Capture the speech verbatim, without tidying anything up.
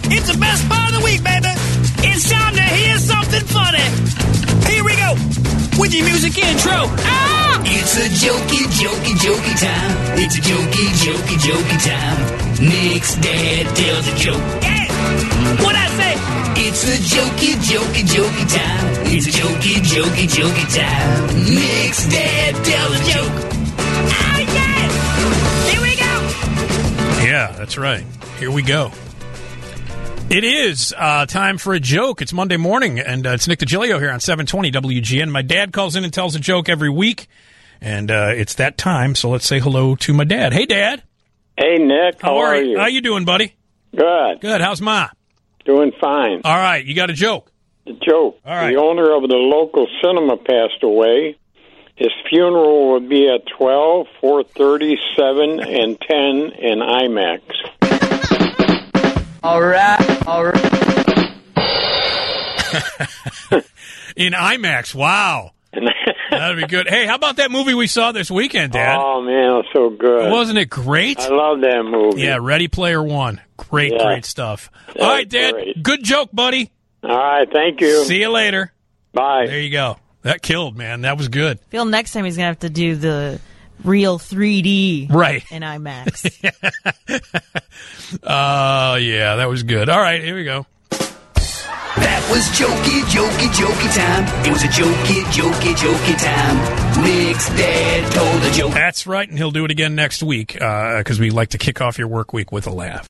It's the best part of the week, baby. It's time to hear something funny. Here we go with your music intro. Ah! It's a jokey, jokey, jokey time. It's a jokey, jokey, jokey time. Nick's dad tells a joke. Yeah! What'd I say? It's a jokey, jokey, jokey time. It's a jokey, jokey, jokey time. Nick's dad tells a joke. Oh, yeah! Here we go! Yeah, that's right. Here we go. It is uh, time for a joke. It's Monday morning, and uh, it's Nick DiGilio here on seven twenty W G N. My dad calls in and tells a joke every week, and uh, it's that time, so let's say hello to my dad. Hey, Dad. Hey, Nick. How, How are you? How you doing, buddy? Good. Good. How's Ma? Doing fine. All right. You got a joke? A joke. All right. The owner of the local cinema passed away. His funeral would be at twelve, four thirty, seven, and ten in IMAX. All right, all right. In IMAX, wow. That'd be good. Hey, how about that movie we saw this weekend, Dad? Oh, man, it was so good. Wasn't it great? I love that movie. Yeah, Ready Player One. Great, Yeah. great stuff. Yeah, All right, Dad, great. good joke, buddy. All right, thank you. See you later. Bye. There you go. That killed, man. That was good. Feel next time he's going to have to do the real three D Right. in IMAX. Oh, uh, yeah, that was good. All right, here we go. That was jokey, jokey, jokey time. It was a jokey, jokey, jokey time. Nick's dad told a joke. That's right, and he'll do it again next week because we like to kick off your work week with a laugh.